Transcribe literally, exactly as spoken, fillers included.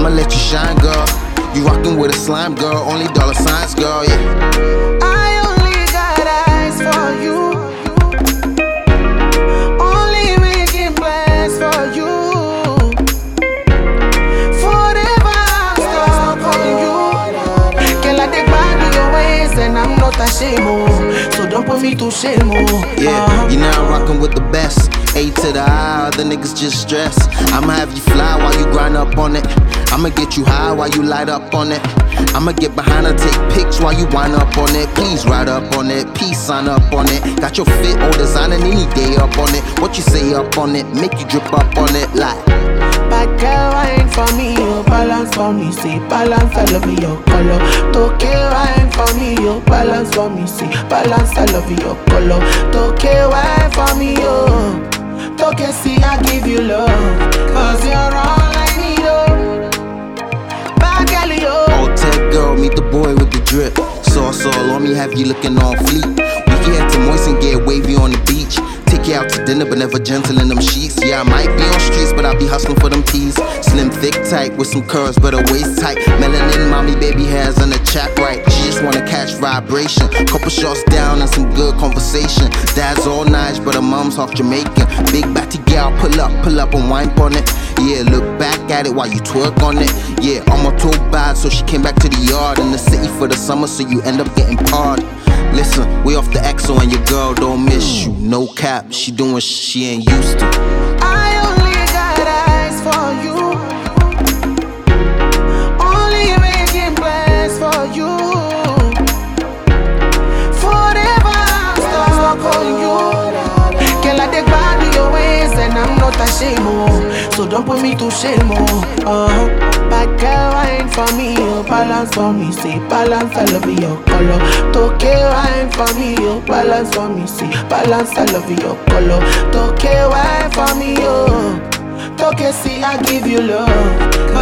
I'ma let you shine, girl. You rockin' with a slime, girl. Only dollar signs, girl, yeah. I only got eyes for you. Only making plans for you. Forever I'm stuck on you. Girl, I take back your ways and I'm not ashamed, oh. So don't put me to shame, oh. Yeah, uh-huh. you now rockin' with the best. A to the I, other niggas just stress. I'ma have you fly while you grind up on it. I'ma get you high while you light up on it. I'ma get behind and take pics while you wind up on it. Please ride up on it, peace sign up on it. Got your fit all designing any day up on it. What you say up on it, make you drip up on it like. Bad girl wine for me, yo, balance for me, say balance, I love your color. Toke wine for me, yo, balance for me, say balance, I love your color. Toke wine for me, yo. Toke see I give you love, cause you're all I need, oh. Bad girl, yo. Old tech girl, meet the boy with the drip. Sauce all on me, have you looking on fleek. We can head to moist and get wavy on the beach. Take you out to dinner, but never gentle in them sheets. Yeah, I might be on streets, but I'll be hustling for them peas. Slim, thick, tight, with some curves, but her waist tight. Melanin, mommy, baby hairs on the chat right. She just wanna catch vibration. Couple shots down and some good conversation. Dad's all nice, but her mom's half Jamaican. Big batty gal, pull up, pull up and wine on it. Yeah, look back at it while you twerk on it. Yeah, I'm a too bad, so she came back to the yard in the city for the summer, so you end up getting parred. Listen, we off the X O and your girl don't miss you. No cap, she doing sh she ain't used to. I only got eyes for you. Only making plans for you. Forever I'm stuck on you. Girl, I take back your ways and I'm not ashamed, oh. So don't put me to shame, oh. Uh-huh. Bad girl wine for me, oh. Balance for me, say balance, I love your color. Toke wine for me, oh. Balance for me, say balance, I love your color. Toke wine for me, oh. Toke see I give you love.